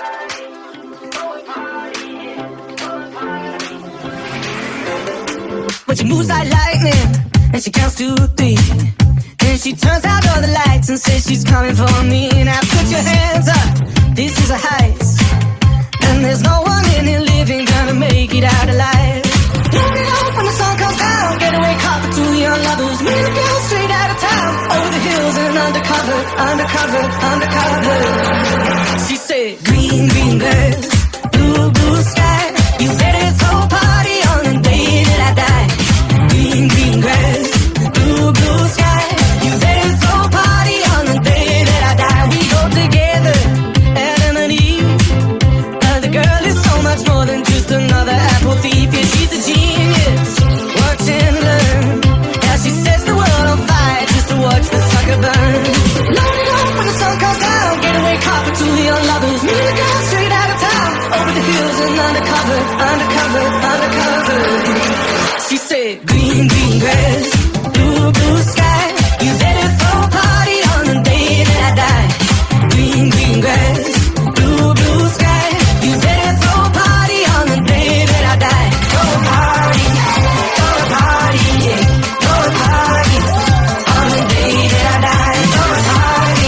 But she moves like lightning, and she counts to 3. Then she turns out all the lights and says she's coming for me. Now put your hands up, this is a heist, and there's no one in here living gonna make it out alive. Load it up when the sun comes down, getaway car for 2 young lovers. Me and the girl straight out of town, over the hills and undercover, undercover, undercover. She said, green, green grass, blue, blue sky. You better throw a party on the day that I die. Green, green grass, blue, blue sky. You better throw a party on the day that I die. We go together, Adam and Eve. The girl is so much more than just another apple thief. Yeah, she's a genius, watch and learn. Yeah, she sets the world on fire just to watch the sucker burn. Load it up when the sun comes down, getaway car for 2 young lovers. Me and the girl straight out of town, over the hills and undercover, undercover, undercover. She said, green, green grass, blue, blue sky. You better throw a party on the day that I die. Green, green grass, blue, blue sky. You better throw a party on the day that I die. Throw a party, yeah. Throw a party on the day that I die. Throw a party,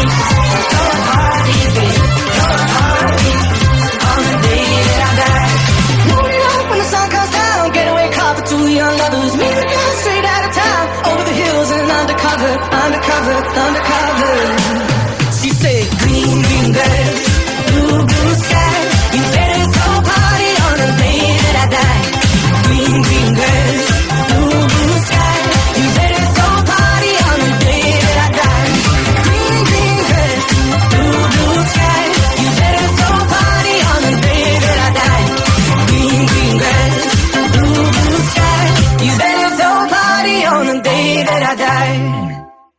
babe. Throw a party on the day that I die. Load it up when the sun comes down, getaway car for 2 young lovers. Me and the girl straight out of town, over the hills and undercover, undercover, undercover. She said, green, green grass, blue, blue sky. You better throw a party on the day that I die. Green, green grass, blue, blue sky. You better throw a party on the day that I die. Green, green grass, blue, blue sky. You better throw a party on the day that I die. Green, green grass, blue, blue sky. You better throw a party on the day that I die.